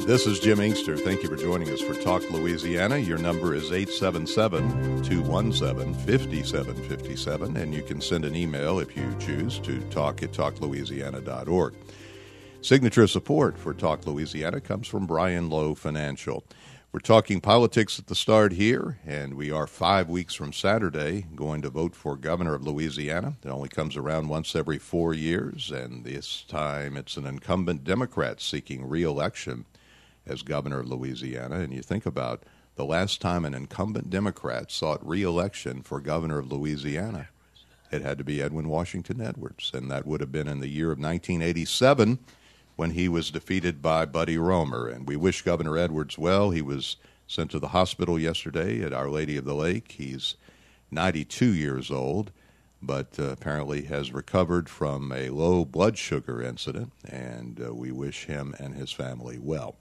This is Jim Inkster. Thank you for joining us for Talk Louisiana. Your number is 877-217-5757, and you can send an email if you choose to talk@talklouisiana.org. Signature support for Talk Louisiana comes from Brian Lowe Financial. We're talking politics at the start here, and we are 5 weeks from Saturday going to vote for governor of Louisiana. It only comes around once every 4 years, and this time it's an incumbent Democrat seeking re-election as governor of Louisiana. And you think about the last time an incumbent Democrat sought re-election for governor of Louisiana, it had to be Edwin Washington Edwards, and that would have been in the year of 1987 when he was defeated by Buddy Roemer. And we wish Governor Edwards well. He was sent to the hospital yesterday at Our Lady of the Lake. He's 92 years old, but apparently has recovered from a low blood sugar incident, and we wish him and his family well.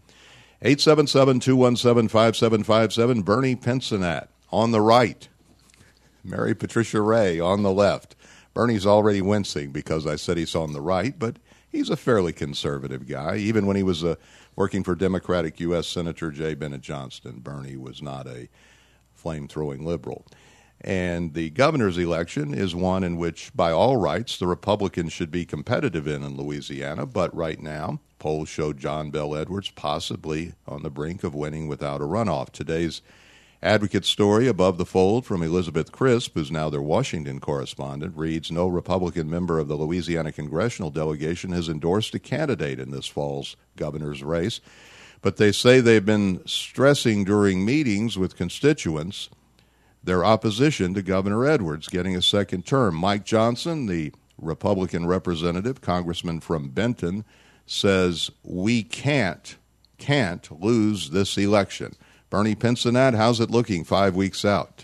877-217-5757, Bernie Pincinat on the right, Mary Patricia Ray on the left. Bernie's already wincing because I said he's on the right, but he's a fairly conservative guy. Even when he was working for Democratic U.S. Senator J. Bennett Johnston, Bernie was not a flame-throwing liberal. And the governor's election is one in which, by all rights, the Republicans should be competitive in Louisiana. But right now, polls show John Bel Edwards possibly on the brink of winning without a runoff. Today's Advocate story above the fold from Elizabeth Crisp, who's now their Washington correspondent, reads, no Republican member of the Louisiana congressional delegation has endorsed a candidate in this fall's governor's race. But they say they've been stressing during meetings with constituents their opposition to Governor Edwards getting a second term. Mike Johnson, the Republican representative, congressman from Benton, says we can't lose this election. Bernie Pincinat, how's it looking 5 weeks out?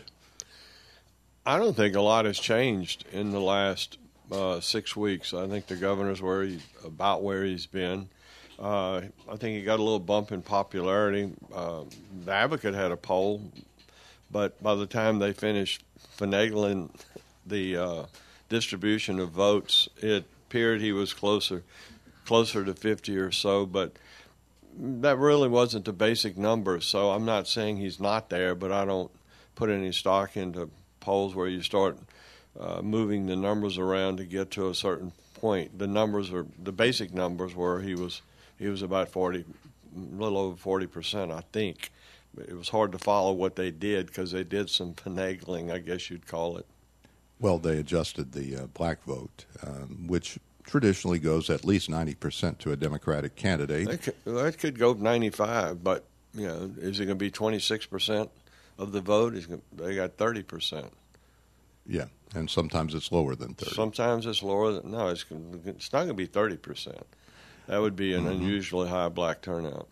I don't think a lot has changed in the last 6 weeks. I think the governor's about where he's been. I think he got a little bump in popularity. The Advocate had a poll, but by the time they finished finagling the distribution of votes, it appeared he was closer to 50 or so, but that really wasn't the basic number. So I'm not saying he's not there, but I don't put any stock into polls where you start moving the numbers around to get to a certain point. The basic numbers were he was about 40, a little over 40%, I think. It was hard to follow what they did because they did some finagling, I guess you'd call it. Well, they adjusted the black vote, which traditionally goes at least 90% to a Democratic candidate. That could go 95, but is it going to be 26% of the vote? They got 30%. Yeah, and sometimes it's lower than 30. Sometimes it's lower than it's not going to be 30%. That would be an unusually high black turnout.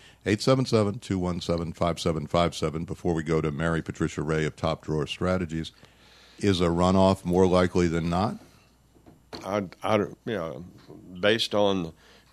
877-217-5757. Before we go to Mary Patricia Ray of Top Drawer Strategies, is a runoff more likely than not? Based on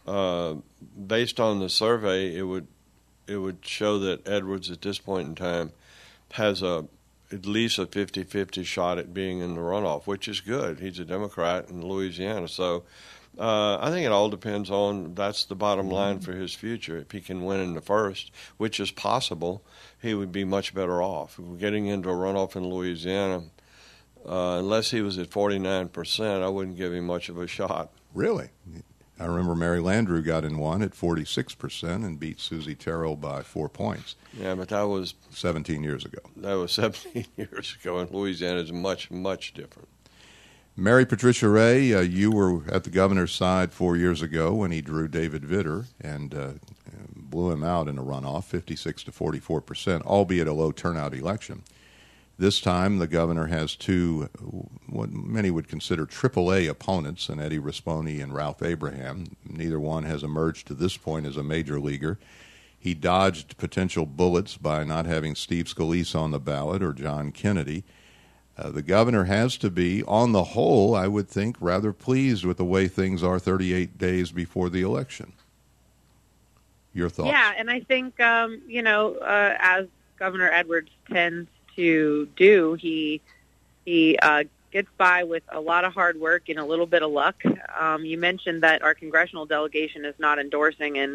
the survey, it would show that Edwards at this point in time has at least a 50-50 shot at being in the runoff, which is good. He's a Democrat in Louisiana, so I think it all depends on that's the bottom line for his future. If he can win in the first, which is possible, he would be much better off. If we're getting into a runoff in Louisiana, unless he was at 49%, I wouldn't give him much of a shot. Really? I remember Mary Landrieu got in one at 46% and beat Susie Terrell by 4 points. Yeah, but that was 17 years ago. That was 17 years ago, and Louisiana is much, much different. Mary Patricia Ray, you were at the governor's side 4 years ago when he drew David Vitter and blew him out in a runoff, 56 to 44%, albeit a low turnout election. This time, the governor has two, what many would consider AAA opponents, in Eddie Rispone and Ralph Abraham. Neither one has emerged to this point as a major leaguer. He dodged potential bullets by not having Steve Scalise on the ballot or John Kennedy. The governor has to be, on the whole, I would think, rather pleased with the way things are 38 days before the election. Your thoughts? Yeah, and I think, as Governor Edwards tends to do, he gets by with a lot of hard work and a little bit of luck. You mentioned that our congressional delegation is not endorsing, and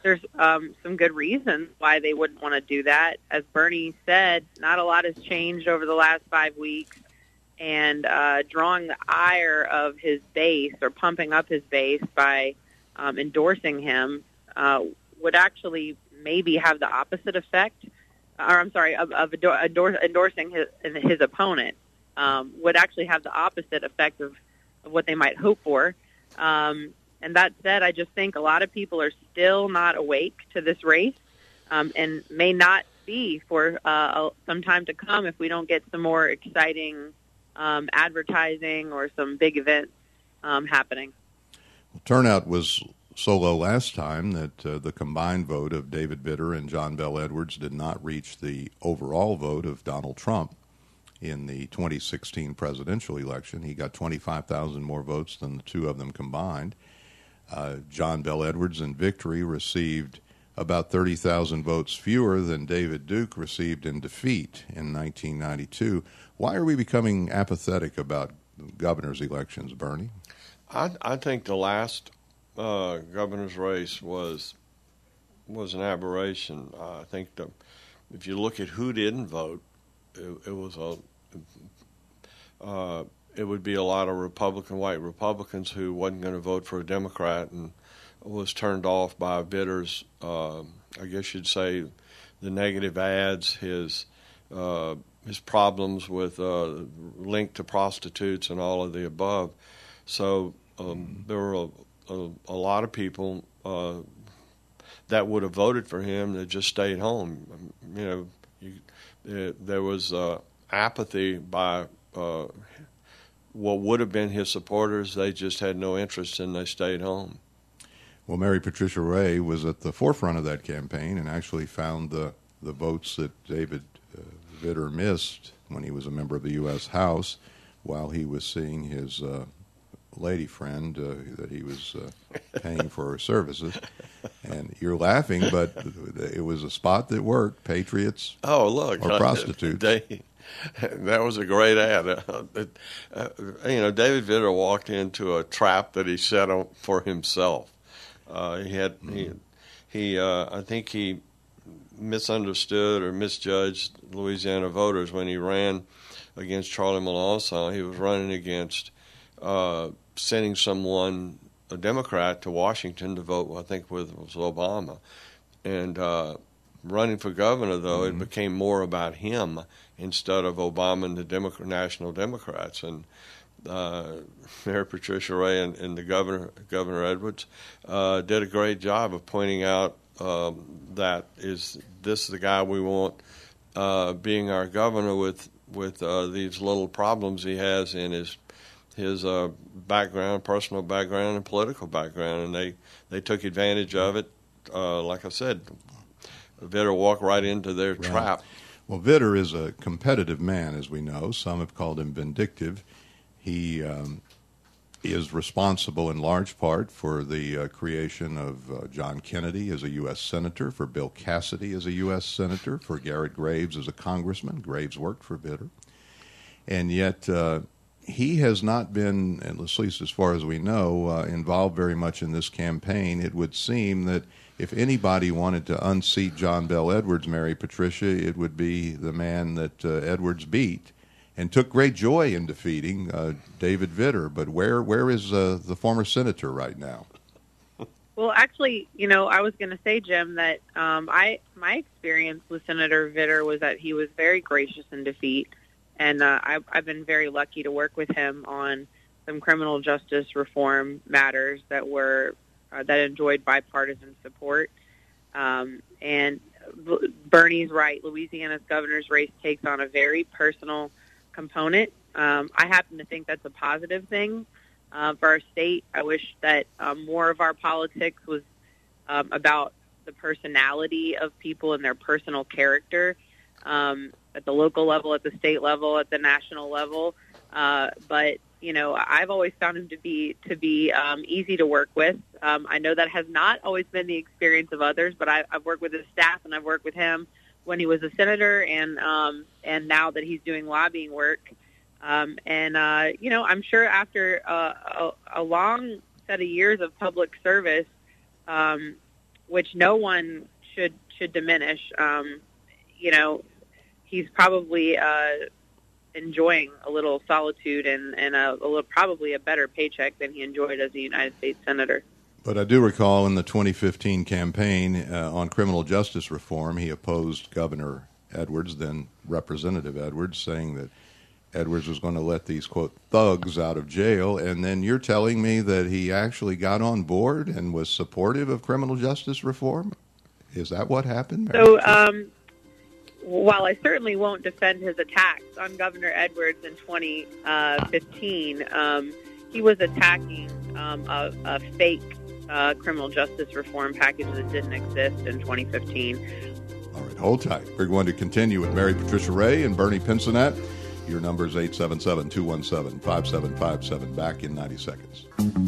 there's some good reasons why they wouldn't want to do that. As Bernie said, not a lot has changed over the last 5 weeks, and drawing the ire of his base or pumping up his base by endorsing him would actually maybe have the opposite effect. Or I'm sorry, of endorsing his opponent would actually have the opposite effect of what they might hope for. And that said, I just think a lot of people are still not awake to this race, and may not be for some time to come if we don't get some more exciting advertising or some big events happening. Well, turnout was so low last time that the combined vote of David Vitter and John Bel Edwards did not reach the overall vote of Donald Trump in the 2016 presidential election. He got 25,000 more votes than the two of them combined. John Bel Edwards in victory received about 30,000 votes fewer than David Duke received in defeat in 1992. Why are we becoming apathetic about governor's elections, Bernie? I think the last governor's race was an aberration. I think if you look at who didn't vote, it would be a lot of white Republicans who wasn't going to vote for a Democrat and was turned off by Vitter's, I guess you'd say, the negative ads, his problems with linked to prostitutes and all of the above. So there were a lot of people that would have voted for him that just stayed home. There was apathy by what would have been his supporters. They just had no interest and they stayed home. Well, Mary Patricia Ray was at the forefront of that campaign and actually found the votes that David Vitter missed when he was a member of the U.S. House while he was seeing his lady friend that he was paying for her services. And you're laughing, but it was a spot that worked. Patriots or prostitutes. That was a great ad. David Vitter walked into a trap that he set up for himself. I think he misunderstood or misjudged Louisiana voters when he ran against Charlie Melanson. He was running against sending someone, a Democrat, to Washington to vote, I think, with Obama. And running for governor, though, it became more about him instead of Obama and the National Democrats. And Mayor Patricia Ray and the Governor Edwards did a great job of pointing out that is this the guy we want being our governor with these little problems he has in his background, personal background, and political background, and they took advantage of it. Like I said, Vitter walked right into their trap. Well, Vitter is a competitive man, as we know. Some have called him vindictive. He is responsible in large part for the creation of John Kennedy as a U.S. Senator, for Bill Cassidy as a U.S. Senator, for Garrett Graves as a congressman. Graves worked for Vitter. And yet he has not been, at least as far as we know, involved very much in this campaign. It would seem that if anybody wanted to unseat John Bel Edwards, Mary Patricia, it would be the man that Edwards beat and took great joy in defeating, David Vitter. But where is the former senator right now? Well, actually, I was going to say, Jim, that my experience with Senator Vitter was that he was very gracious in defeat. And I've been very lucky to work with him on some criminal justice reform matters that enjoyed bipartisan support. And Bernie's right. Louisiana's governor's race takes on a very personal component. I happen to think that's a positive thing for our state. I wish that more of our politics was about the personality of people and their personal character. At the local level, at the state level, at the national level. But, I've always found him to be easy to work with. I know that has not always been the experience of others, but I've worked with his staff and I've worked with him when he was a senator and now that he's doing lobbying work. I'm sure after a long set of years of public service, which no one should diminish. He's probably enjoying a little solitude and probably a better paycheck than he enjoyed as a United States Senator. But I do recall in the 2015 campaign on criminal justice reform, he opposed Governor Edwards, then Representative Edwards, saying that Edwards was going to let these, quote, thugs out of jail. And then you're telling me that he actually got on board and was supportive of criminal justice reform? Is that what happened, Mary? So, while I certainly won't defend his attacks on Governor Edwards in 2015, he was attacking a fake criminal justice reform package that didn't exist in 2015. All right, hold tight. We're going to continue with Mary Patricia Ray and Bernie Pincinat. Your number is 877-217-5757. Back in 90 seconds.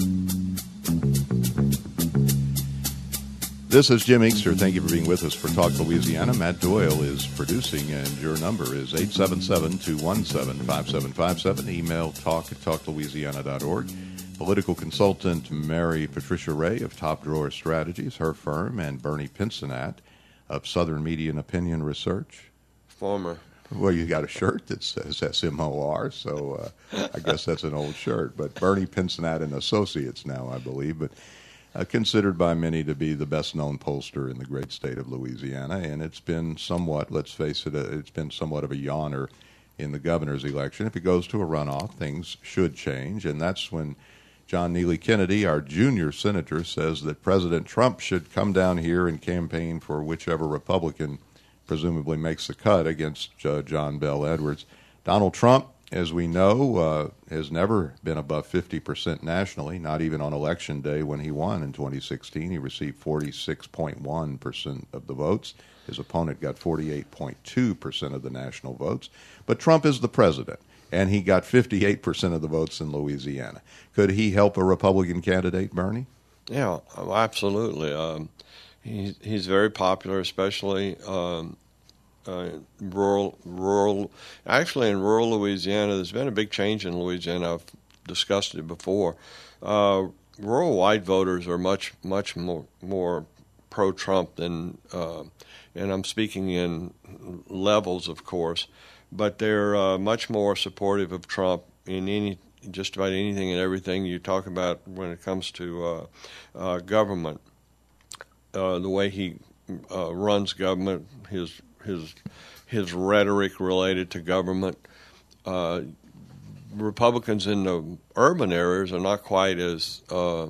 This is Jim Inkster. Thank you for being with us for Talk Louisiana. Matt Doyle is producing, and your number is 877-217-5757. Email talk@talklouisiana.org. Political consultant Mary Patricia Ray of Top Drawer Strategies, her firm, and Bernie Pincinat of Southern Media and Opinion Research. Former. Well, you got a shirt that says SMOR, so I guess that's an old shirt. But Bernie Pincinat and Associates now, I believe, but considered by many to be the best-known pollster in the great state of Louisiana. And it's been somewhat, let's face it, it's been somewhat of a yawner in the governor's election. If it goes to a runoff, things should change, and that's when John Neely Kennedy, our junior senator, says that President Trump should come down here and campaign for whichever Republican presumably makes the cut against John Bel Edwards. Donald Trump, as we know, has never been above 50% nationally, not even on Election Day when he won in 2016. He received 46.1% of the votes. His opponent got 48.2% of the national votes. But Trump is the president, and he got 58% of the votes in Louisiana. Could he help a Republican candidate, Bernie? Yeah, absolutely. He's very popular, especially rural. Actually, in rural Louisiana, there's been a big change in Louisiana. I've discussed it before. Rural white voters are much more pro-Trump than, and I'm speaking in levels, of course, but they're much more supportive of Trump in just about anything and everything you talk about when it comes to government. The way he runs government, his rhetoric related to government. Republicans in the urban areas are not quite as I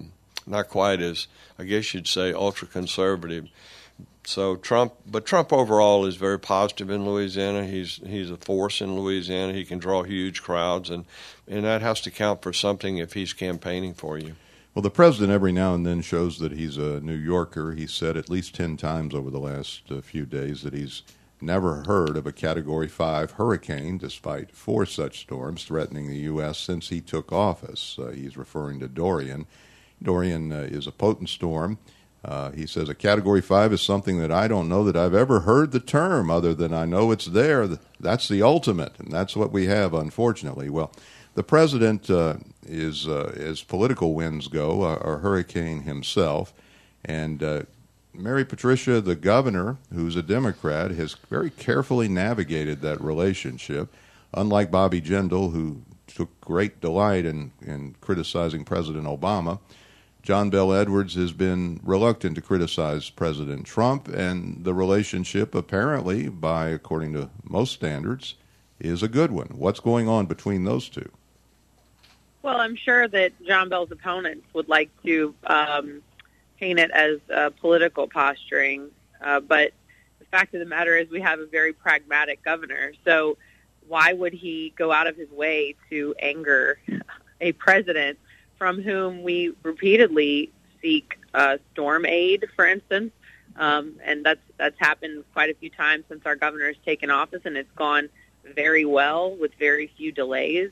guess you'd say, ultra conservative. So Trump overall is very positive in Louisiana. He's a force in Louisiana. He can draw huge crowds, and that has to count for something if he's campaigning for you. Well, the president every now and then shows that he's a New Yorker. He said at least 10 times over the last few days that he's never heard of a Category 5 hurricane, despite 4 such storms threatening the U.S. since he took office. He's referring to Dorian. Dorian is a potent storm. He says a Category 5 is something that I don't know that I've ever heard the term other than I know it's there. That's the ultimate, and that's what we have, unfortunately. Well, the president is, as political winds go, a hurricane himself. And Mary Patricia, the governor, who's a Democrat, has very carefully navigated that relationship. Unlike Bobby Jindal, who took great delight in criticizing President Obama, John Bel Edwards has been reluctant to criticize President Trump, and the relationship apparently, according to most standards, is a good one. What's going on between those two? Well, I'm sure that John Bell's opponents would like to paint it as political posturing, but the fact of the matter is we have a very pragmatic governor. So why would he go out of his way to anger a president from whom we repeatedly seek storm aid, for instance? And that's happened quite a few times since our governor has taken office, and it's gone very well with very few delays.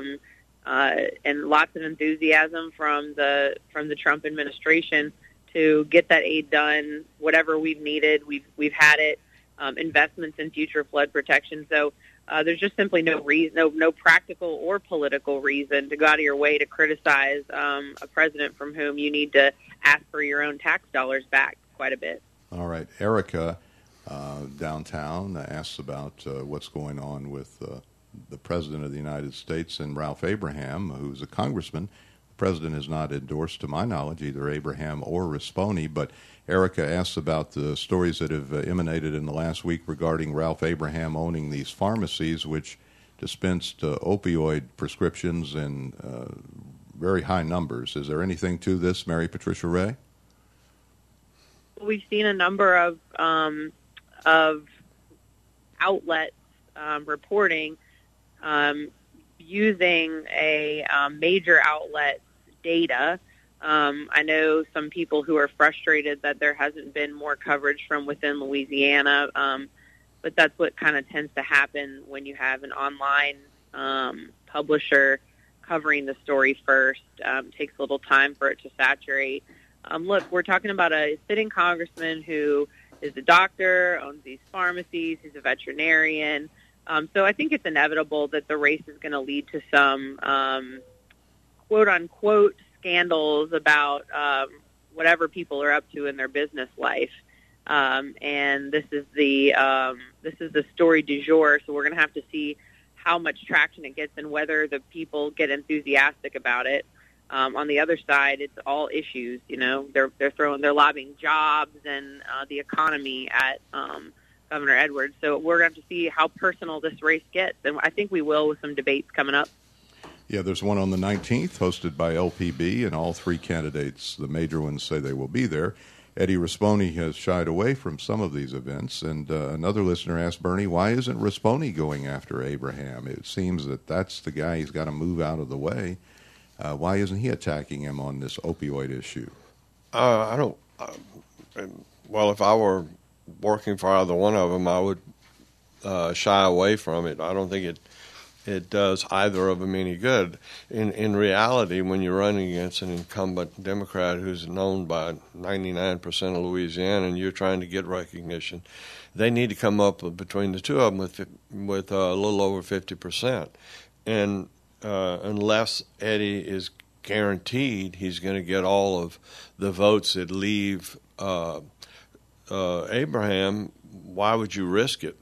And lots of enthusiasm from the Trump administration to get that aid done. Whatever we've needed, we've had it. Investments in future flood protection. So there's just simply no reason, no practical or political reason to go out of your way to criticize a president from whom you need to ask for your own tax dollars back. quite a bit. All right. Erica downtown asks about what's going on with the President of the United States and Ralph Abraham, who's a congressman. The President has not endorsed, to my knowledge, either Abraham or Risponi, but Erica asks about the stories that have emanated in the last week regarding Ralph Abraham owning these pharmacies, which dispensed opioid prescriptions in very high numbers. Is there anything to this, Mary Patricia Ray? We've seen a number of outlets reporting using a major outlet's data. I know some people who are frustrated that there hasn't been more coverage from within Louisiana, but that's what kind of tends to happen when you have an online publisher covering the story first. Takes a little time for it to saturate. Look, we're talking about a sitting congressman who is a doctor, owns these pharmacies, he's a veterinarian. So I think it's inevitable that the race is going to lead to some quote-unquote scandals about whatever people are up to in their business life. And this is the story du jour, so we're going to have to see how much traction it gets and whether the people get enthusiastic about it. On the other side, it's all issues. You know, they're lobbying jobs and the economy at Governor Edwards. So we're going to have to see how personal this race gets, and I think we will with some debates coming up. Yeah, there's one on the 19th hosted by LPB, and all three candidates, the major ones, say they will be there. Eddie Risponi has shied away from some of these events, and another listener asked Bernie, why isn't Risponi going after Abraham? It seems that that's the guy he's got to move out of the way. Why isn't he attacking him on this opioid issue? I don't. Well, if I were working for either one of them, I would shy away from it. I don't think it does either of them any good. In reality, when you're running against an incumbent Democrat who's known by 99% of Louisiana and you're trying to get recognition, they need to come up between the two of them with a little over 50%. And unless Eddie is guaranteed he's going to get all of the votes that leave Abraham, why would you risk it?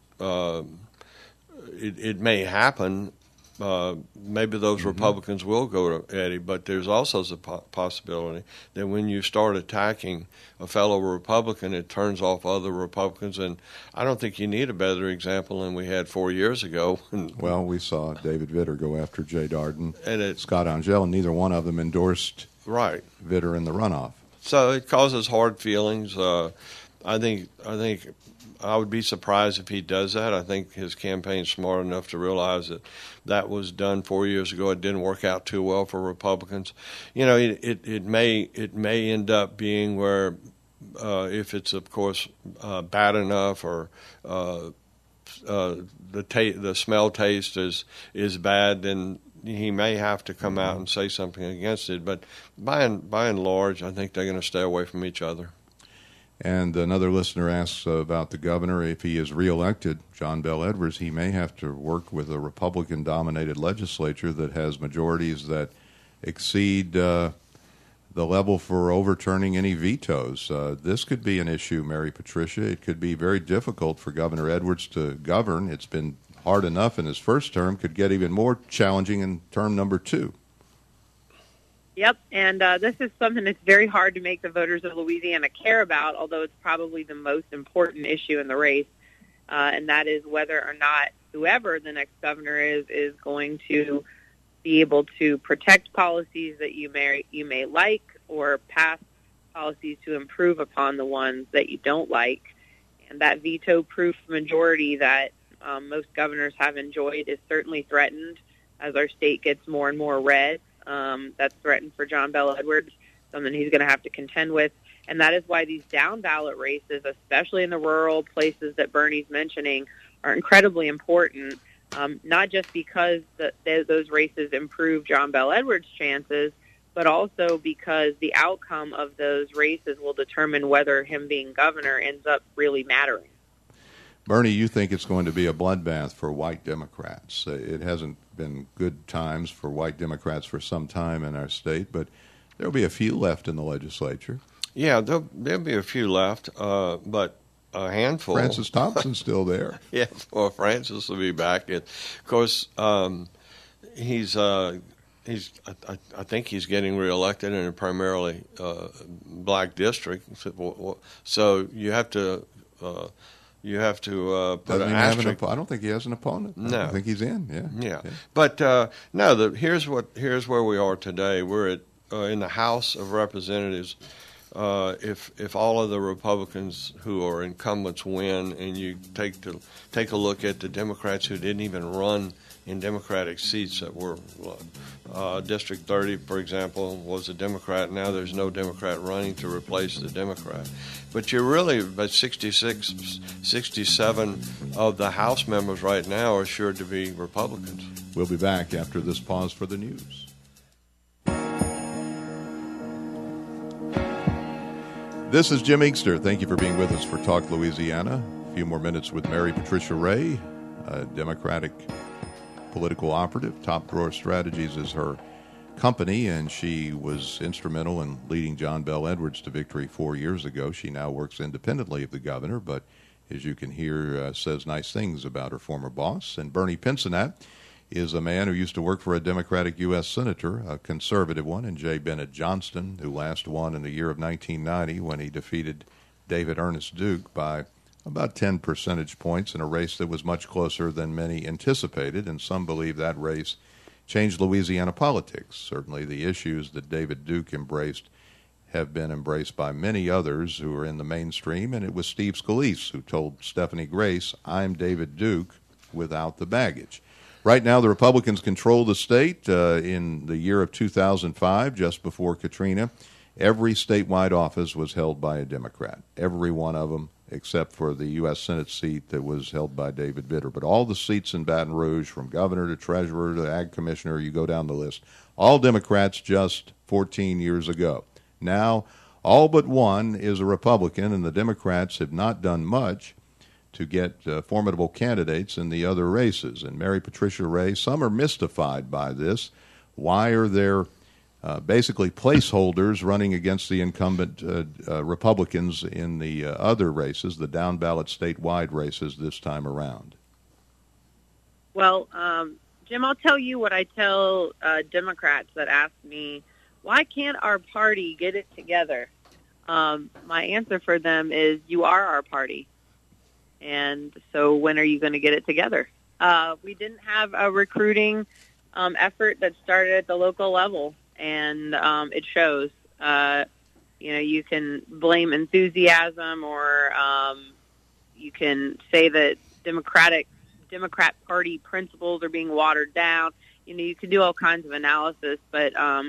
It may happen. Maybe those Republicans will go to Eddie, but there's also the possibility that when you start attacking a fellow Republican, it turns off other Republicans. And I don't think you need a better example than we had 4 years ago. Well, we saw David Vitter go after Jay Darden and Scott Angel, and neither one of them endorsed Vitter in the runoff. So it causes hard feelings. I think I would be surprised if he does that. I think his campaign's smart enough to realize that was done 4 years ago. It didn't work out too well for Republicans. You know, it may end up being where if it's of course bad enough or the smell taste is bad, then he may have to come out and say something against it. But by and large, I think they're going to stay away from each other. And another listener asks about the governor. If he is reelected, John Bel Edwards, he may have to work with a Republican-dominated legislature that has majorities that exceed the level for overturning any vetoes. This could be an issue, Mary Patricia. It could be very difficult for Governor Edwards to govern. It's been hard enough in his first term. Could get even more challenging in term number 2. Yep, and this is something that's very hard to make the voters of Louisiana care about, although it's probably the most important issue in the race, and that is whether or not whoever the next governor is going to be able to protect policies that you may like or pass policies to improve upon the ones that you don't like. And that veto-proof majority that most governors have enjoyed is certainly threatened as our state gets more and more red. That's threatened for John Bel Edwards, something he's going to have to contend with. And that is why these down-ballot races, especially in the rural places that Bernie's mentioning, are incredibly important, not just because those races improve John Bel Edwards' chances, but also because the outcome of those races will determine whether him being governor ends up really mattering. Bernie, you think it's going to be a bloodbath for white Democrats. It hasn't been good times for white Democrats for some time in our state, but there will be a few left in the legislature. Yeah, there'll be a few left, but a handful. Francis Thompson's still there. Yeah, well, Francis will be back. And of course, he's. I think he's getting reelected in a primarily black district. So you have to. Put Doesn't an even have asterisk. I don't think he has an opponent. No. I think he's in. Yeah. But no. Here's where we are today. We're at in the House of Representatives. If all of the Republicans who are incumbents win, and you take a look at the Democrats who didn't even run in Democratic seats that were District 30, for example, was a Democrat. Now there's no Democrat running to replace the Democrat. But you're really about 66, 67 of the House members right now are sure to be Republicans. We'll be back after this pause for the news. This is Jim Inkster. Thank you for being with us for Talk Louisiana. A few more minutes with Mary Patricia Ray, a Democratic political operative. Top Drawer Strategies is her company, and she was instrumental in leading John Bel Edwards to victory 4 years ago. She now works independently of the governor, but as you can hear, says nice things about her former boss. And Bernie Pincinat is a man who used to work for a Democratic U.S. Senator, a conservative one, and J. Bennett Johnston, who last won in the year of 1990 when he defeated David Ernest Duke by about 10 percentage points in a race that was much closer than many anticipated, and some believe that race changed Louisiana politics. Certainly the issues that David Duke embraced have been embraced by many others who are in the mainstream, and it was Steve Scalise who told Stephanie Grace, "I'm David Duke without the baggage." Right now, the Republicans control the state. In the year of 2005, just before Katrina, every statewide office was held by a Democrat, every one of them, except for the U.S. Senate seat that was held by David Vitter. But all the seats in Baton Rouge, from governor to treasurer to ag commissioner, you go down the list, all Democrats just 14 years ago. Now, all but one is a Republican, and the Democrats have not done much to get formidable candidates in the other races. And Mary Patricia Ray, some are mystified by this. Why are there basically placeholders running against the incumbent Republicans in the other races, the down-ballot statewide races this time around? Well, Jim, I'll tell you what I tell Democrats that ask me, why can't our party get it together? My answer for them is, you are our party. And so when are you going to get it together? We didn't have a recruiting effort that started at the local level, and it shows. You can blame enthusiasm, or you can say that Democrat Party principles are being watered down. You can do all kinds of analysis, but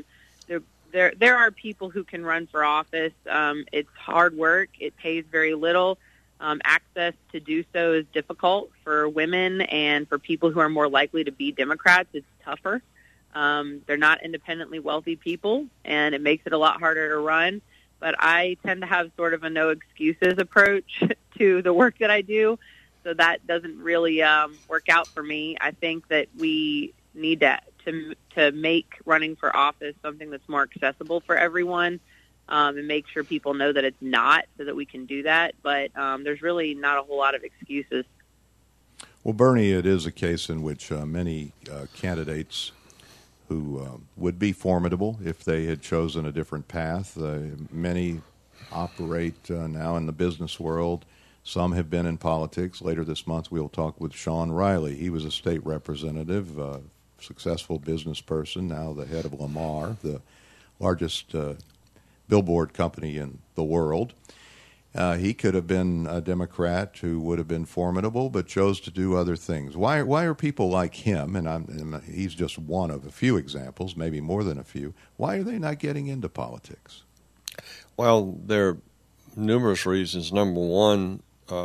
there are people who can run for office. It's hard work. It pays very little. Access to do so is difficult for women and for people who are more likely to be Democrats. It's tougher. They're not independently wealthy people, and it makes it a lot harder to run. But I tend to have sort of a no excuses approach to the work that I do, so that doesn't really work out for me. I think that we need to make running for office something that's more accessible for everyone, and make sure people know that it's not, so that we can do that. But there's really not a whole lot of excuses. Well, Bernie, it is a case in which many candidates who would be formidable if they had chosen a different path. Many operate now in the business world. Some have been in politics. Later this month, we'll talk with Sean Riley. He was a state representative, successful business person, now the head of Lamar, the largest billboard company in the world. He could have been a Democrat who would have been formidable, but chose to do other things. Why are people like him, and he's just one of a few examples, maybe more than a few, why are they not getting into politics? Well, there are numerous reasons. Number one,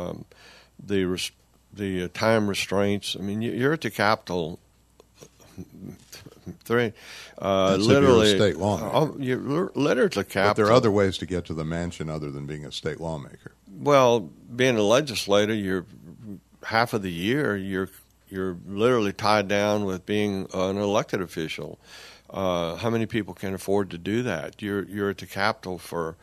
the time restraints. I mean, you're at the Capitol. Literally, you're a state lawmaker. You're literally at the Capitol. But there are other ways to get to the mansion other than being a state lawmaker. Well, being a legislator, you're half of the year you're literally tied down with being an elected official. How many people can afford to do that? You're at the Capitol for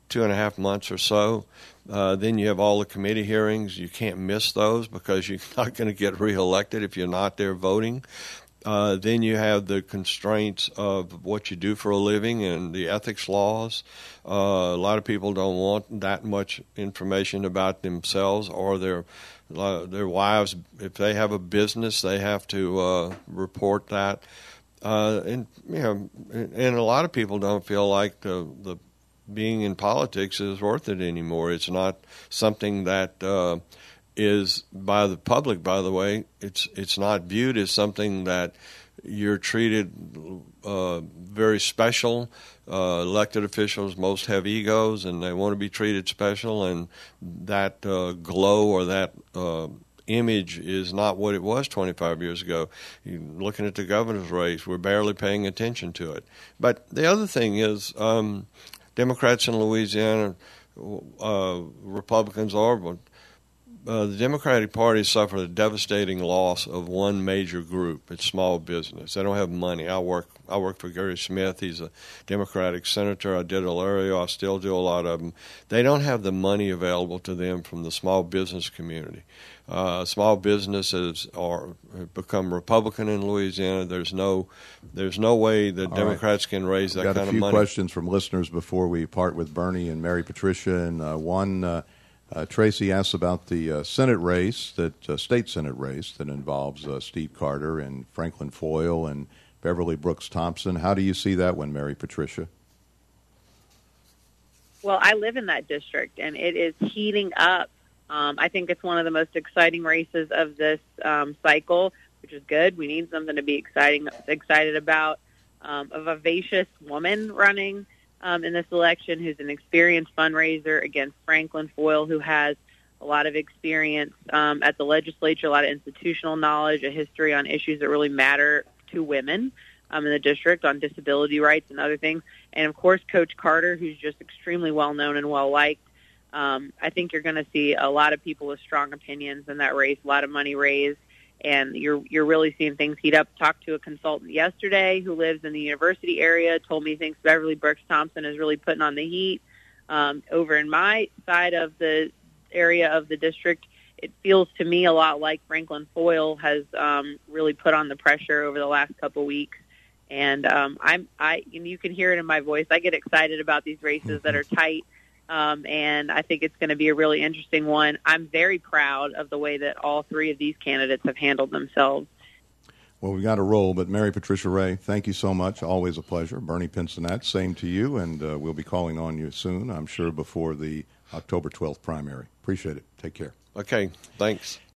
2.5 months or so. Then you have all the committee hearings. You can't miss those because you're not going to get reelected if you're not there voting. Then you have the constraints of what you do for a living and the ethics laws. A lot of people don't want that much information about themselves or their wives. If they have a business, they have to report that. And a lot of people don't feel like the being in politics is worth it anymore. It's not something that is by the public, by the way. It's not viewed as something that you're treated very special. Elected officials, most have egos, and they want to be treated special, and that glow or that image is not what it was 25 years ago. Looking at the governor's race, we're barely paying attention to it. But the other thing is Democrats in Louisiana, Republicans are, the Democratic Party suffered a devastating loss of one major group. It's small business. They don't have money. I work for Gary Smith. He's a Democratic senator. I did Alario. I still do a lot of them. They don't have the money available to them from the small business community. Small businesses have become Republican in Louisiana. There's no way that Democrats can raise that kind of money. Got a few questions from listeners before we part with Bernie and Mary Patricia. And one, Tracy asks about the Senate race, state Senate race that involves Steve Carter and Franklin Foyle and Beverly Brooks Thompson. How do you see that one, Mary Patricia? Well, I live in that district, and it is heating up. I think it's one of the most exciting races of this cycle, which is good. We need something to be excited about. A vivacious woman running in this election who's an experienced fundraiser against Franklin Foyle, who has a lot of experience at the legislature, a lot of institutional knowledge, a history on issues that really matter to women in the district, on disability rights and other things. And, of course, Coach Carter, who's just extremely well-known and well-liked. I think you're going to see a lot of people with strong opinions in that race, a lot of money raised, and you're really seeing things heat up. Talked to a consultant yesterday who lives in the university area, told me he thinks Beverly Brooks Thompson is really putting on the heat. Over in my side of the area of the district, it feels to me a lot like Franklin Foyle has really put on the pressure over the last couple weeks. And you can hear it in my voice. I get excited about these races that are tight. And I think it's going to be a really interesting one. I'm very proud of the way that all three of these candidates have handled themselves. Well, we've got to roll, but Mary Patricia Ray, thank you so much. Always a pleasure. Bernie Pincinat, same to you, and we'll be calling on you soon, I'm sure, before the October 12th primary. Appreciate it. Take care. Okay, thanks.